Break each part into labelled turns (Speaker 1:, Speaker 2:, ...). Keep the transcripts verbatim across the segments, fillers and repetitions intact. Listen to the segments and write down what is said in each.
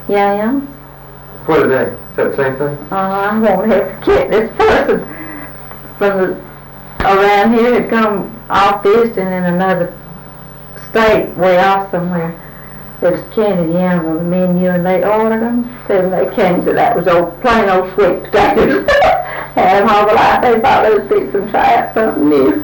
Speaker 1: Yams.
Speaker 2: What are they? Is that the same thing?
Speaker 1: Uh, I won't have to get this person from the, around here had come off visiting in another state, way off somewhere. There was candied yams on the menu, and they ordered them. Then they came to that was old plain old sweet potatoes. Had them all the life. They thought they would fix and try out something new.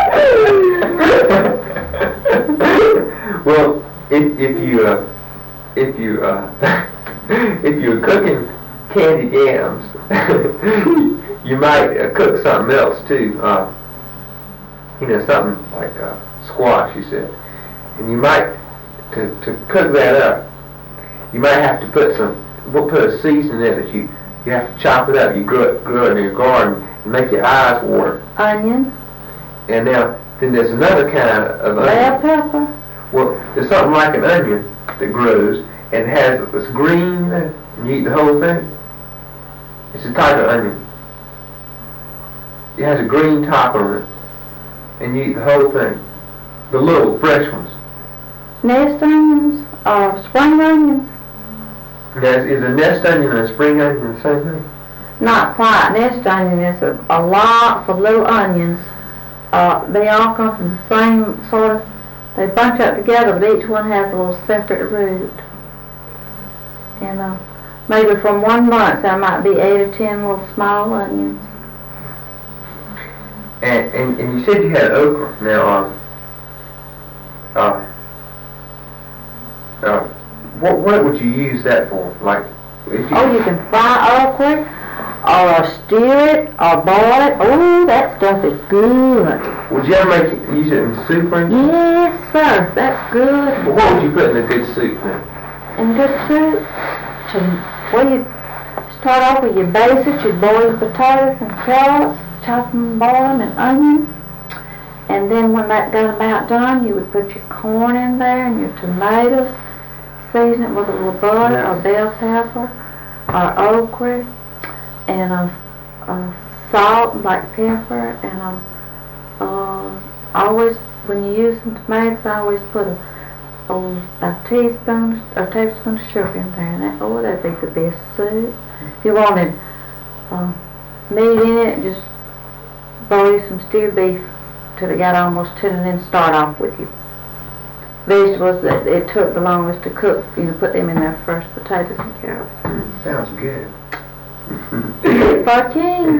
Speaker 2: Well, if if you uh, if you uh, if you're cooking candied yams, you might uh, cook something else too. Uh, you know, something like uh, squash. You said, and you might. To, to cook that up, you might have to put some, we'll put a seasoning in it. You you have to chop it up. You grow it, grow it in your garden and make your eyes water.
Speaker 1: Onion.
Speaker 2: And now, then there's another kind of onion.
Speaker 1: Red pepper.
Speaker 2: Well, there's something like an onion that grows and has this green, and you eat the whole thing. It's a type of onion. It has a green top on it, and you eat the whole thing. The little fresh ones.
Speaker 1: Nest onions or spring onions?
Speaker 2: Now, is a nest onion and a spring onion the same thing?
Speaker 1: Not quite. Nest onion is a, a lot of little onions. Uh, they all come from the same sort of, they bunch up together, but each one has a little separate root. And uh, maybe from one bunch there might be eight or ten little small onions.
Speaker 2: And, and, and you said you had okra. Now, um, uh, Uh, what what would you use that for? Like, if you
Speaker 1: oh, you can fry okra, or stew it, or boil it. Oh, that stuff is good.
Speaker 2: Would you ever make it, use it in soup or anything?
Speaker 1: Yes, sir. That's good.
Speaker 2: Well, what would you put in a good soup then?
Speaker 1: In good soup, to, well, you start off with your basics. You boil your potatoes and carrots, chop them, boil them, and onions. And then when that got about done, you would put your corn in there and your tomatoes. Season it with a little butter
Speaker 2: Yeah.
Speaker 1: or bell pepper or okra and a, a salt, black pepper, and a, uh, always when you use some tomatoes, I always put a, a, a teaspoon a tablespoon of sugar in there, and that, oh, that'd be the best soup. If you wanted uh, meat in it, just boil you some stewed beef till it got almost tender, and then start off with your vegetables that it took the longest to cook. You know, put them in there first, potatoes and carrots.
Speaker 2: Mm, sounds good.
Speaker 1: For a king.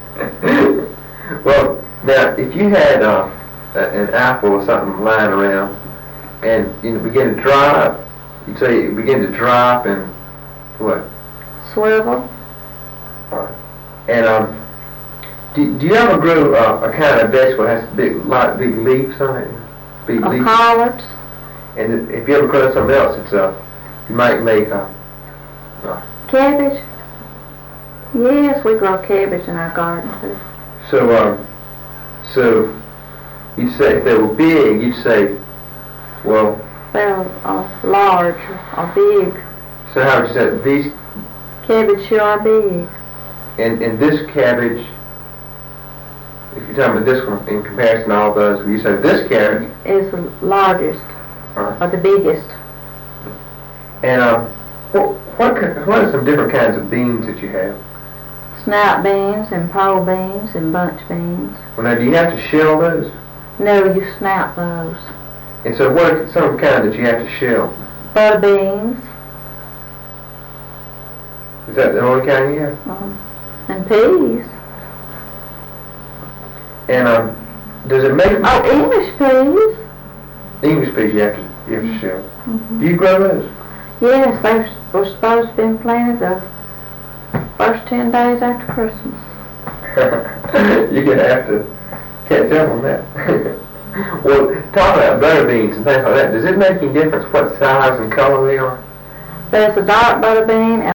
Speaker 2: Well, now, if you had uh, a, an apple or something lying around and you know begin to dry up, you'd say it begin to dry up and what?
Speaker 1: Swivel.
Speaker 2: Uh, and um, do, do you ever grow uh, a kind of vegetable that has big, lot big leaves on it? Big
Speaker 1: Of
Speaker 2: leaves.
Speaker 1: collards.
Speaker 2: And if you ever grow something else, it's uh, you might make uh, uh,
Speaker 1: Cabbage. Yes, we grow cabbage in our garden too.
Speaker 2: so um, so you'd say if they were big, you'd say, well.
Speaker 1: They're uh, large or big.
Speaker 2: So how would you say these?
Speaker 1: Cabbage sure are big.
Speaker 2: And and this cabbage, if you're talking about this one in comparison to all those, you say this cabbage
Speaker 1: Is the largest
Speaker 2: uh,
Speaker 1: or the biggest.
Speaker 2: and um, what what ki- what are some different kinds of beans that you have?
Speaker 1: Snout beans and pole beans and bunch beans.
Speaker 2: Well, now do you have to shell those?
Speaker 1: No, you snout those.
Speaker 2: And so what are some kind that you have to shell?
Speaker 1: Butter beans
Speaker 2: Is that the only kind you have?
Speaker 1: um, and peas.
Speaker 2: And um, does it make
Speaker 1: Oh, English peas.
Speaker 2: English peas you have to you have to shell?
Speaker 1: Mm-hmm.
Speaker 2: Do you grow those?
Speaker 1: Yes, they were supposed to have been planted the first ten days after Christmas.
Speaker 2: You're gonna have to catch up on that. Well, talk about butter beans and things like that. Does it make any difference what size and color they are?
Speaker 1: There's a dark butter bean